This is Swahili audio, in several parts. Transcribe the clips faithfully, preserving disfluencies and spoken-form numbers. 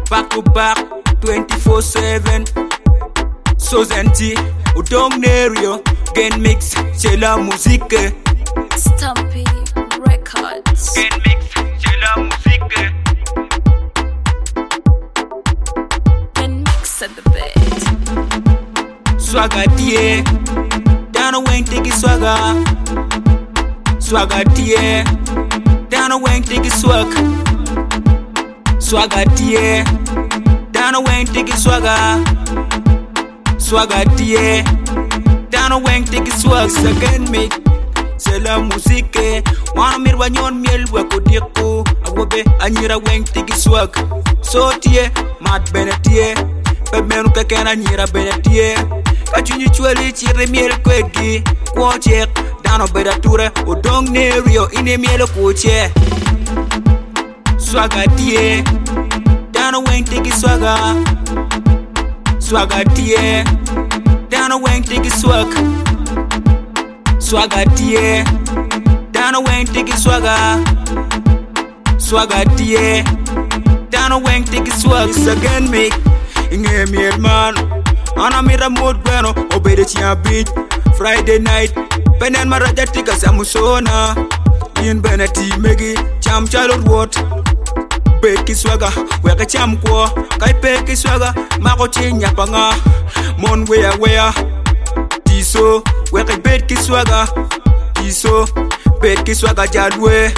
back to back, twenty-four seven. So Zenzi, Udong Nerio, Gen Mix, c'est la musique. Stumpy Records. Gen Mix, c'est la musique. Gen Mix at the bed. Swagger tie, down a wing take it swagger. Swagger tie, down a wing take it swag. Swagger tie, down a wing take it swagger. Swagger tie, down a wing take it swag. Second make, c'est la musique. Wana mir wanyon miel wako dieko. Awobe anyira wing take it swag. So tie, mat benetie. Pemenu kakena nyira benetie. Kachunyi chweli chire miel kwegi. Kwochek, dano bedature. Udong Nerio ine miel kwoche. Swagger tie, down a wing take it swagger. Swagger tie, down a wing take it swag. Swagger tie, down a wing take it swagger. Swagger tie, down a wing take it swag. Second make, inge miel man. Ana mira mood bueno, obede chia beat. Friday night, penen maraja tika samusona. In beneti megi, cham chalo what. Peki swagger, weka cham kwa. Kai peki swagger, mako chinya panga. Mon wea wea. Tiso, weka peki swagger. Tiso, peki swagger jadwe.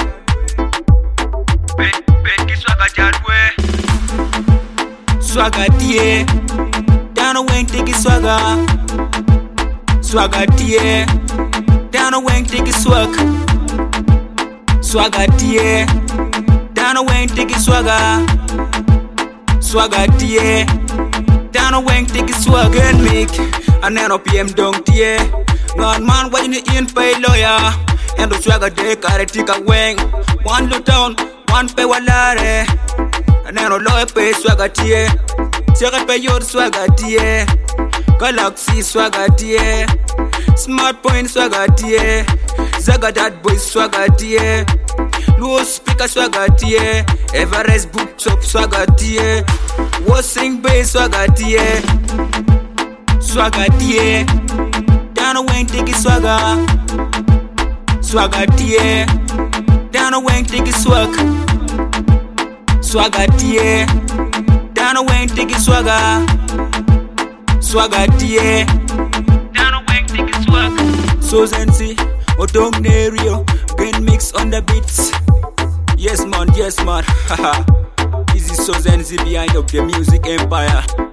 Peki swagger jadwe. Swagger tie, down a wing take it swagger. Swagger tie, down a wing take it swag. Swagger tie, down a wing take it swagger. Swagger tie, down a wing take it swag. Gen make, and then up P M dong tie. Ngon man watching the in pay lawyer. And the swagger de kare tika wing. One look down, one pay walare. And then all lawyer pay swagger tie. Swagger pay your swagger tie. Galaxy swagger tie. Smart point swagger tie. Zaga that boy swagger tie. Low speaker swagger tie. Everest book shop swagger tie. Washing bass swagger tie. Swagger tie. Down a wing take it swagger. Swagger tie. Down a wing take it swag. Swagger tie. Down a wing take it swagger. Swagger tie. Down a wing take it swag. So Zenzi, Udong Nerio, Gen Mix on the beats. Yes man, yes man. Haha. This is So Zenzi behind of the music empire.